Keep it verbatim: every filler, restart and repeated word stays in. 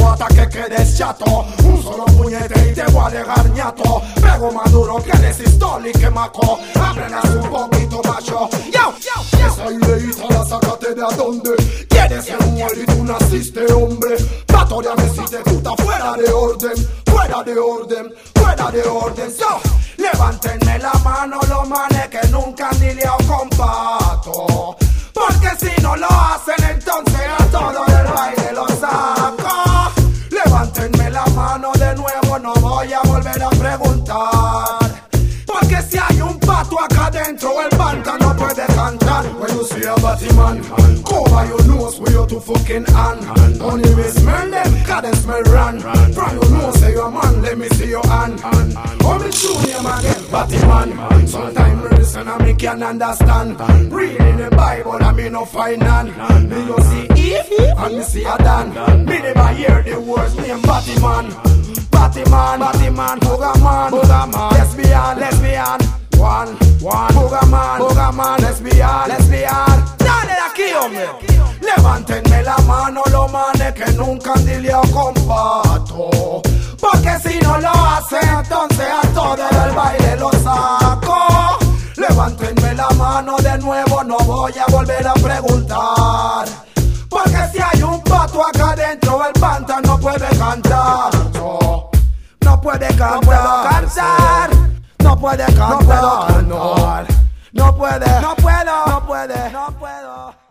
hasta que quedes chato. Un solo puñete y te voy a dejar ñato. Pego más duro que resistol y que maco. Aprendas un poquito macho. Yo, yo, yo. Esa ideita la sacaste de a dónde. Quieres ser mujer y tú naciste hombre. Patoriame si te tú estás fuera de orden. Fuera de orden, fuera de orden. So, levántenme la mano los manes que nunca han lidiado con pato. Porque si no lo hacen entonces a todo el baile lo saco. Levántenme la mano de nuevo, no voy a volver a preguntar. Porque si hay un pato acá dentro, el banda no puede cantar. When you see a Batman, cover your nose with your two fucking hand. Don't even smell them, cause them smell run. From your nose say you're a man, let me see your hand. Oh, me show him again, Batman. Sometimes listen and me can understand. Reading the Bible and me no find none. Me you see Eve and me see Adam. Me never hear the words name Batman. Batman, Batman, Boogerman, Boogerman, lesbian, lesbian, one, one, Boogerman, Boogerman, lesbian, lesbian. Dale de aquí, hombre. Levántenme la mano los manes que nunca han lidiado con pato. Porque si no lo hacen, entonces a todo el baile lo saco. Levántenme la mano de nuevo, no voy a volver a preguntar. Porque si hay un pato acá dentro, el panta no puede cantar. No, no puede cantar. No puedo cantar. No puede cantar. No puedo cantar. No puede. No puedo. No puede. No puedo.